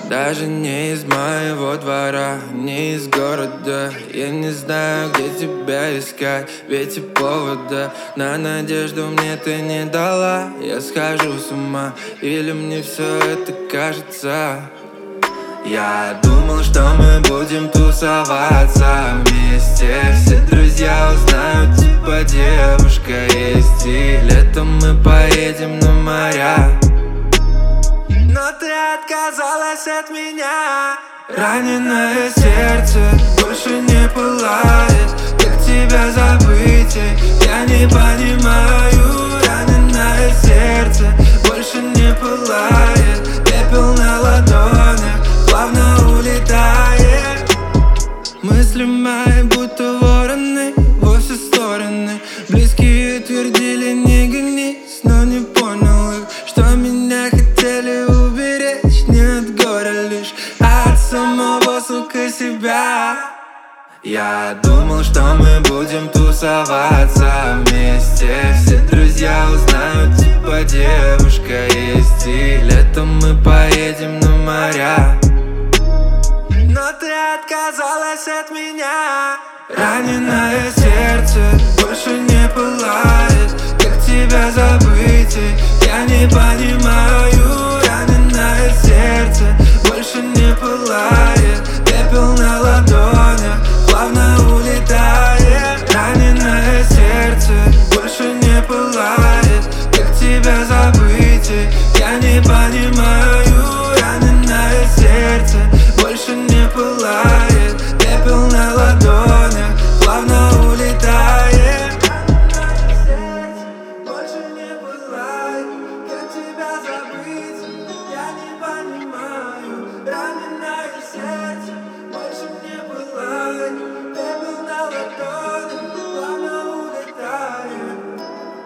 Даже не из моего двора, не из города. Я не знаю, где тебя искать, ведь и повода на надежду мне ты не дала. Я схожу с ума, или мне все это кажется? Я думал, что мы будем тусоваться вместе. Все друзья узнают, типа девушка есть, и летом мы поедем на моря. Но ты отказалась от меня. Раненое сердце больше не пылает. Как тебя забыть? Я не понимаю. Раненое сердце больше не пылает. Пепел на ладонях плавно улетает. Мысли мои будто вороны во все стороны. Близкие твердили не гонись, но не понял их, что меня хотели уберечь не от горя лишь, а от самого, сука, себя. Я думал, что мы будем тусоваться вместе. Все друзья узнают, типа девушка есть, и летом мы поедем на моря. Но ты отказалась от меня. Раненое сердце больше не пылает. Как тебя забыть? Я не понимаю.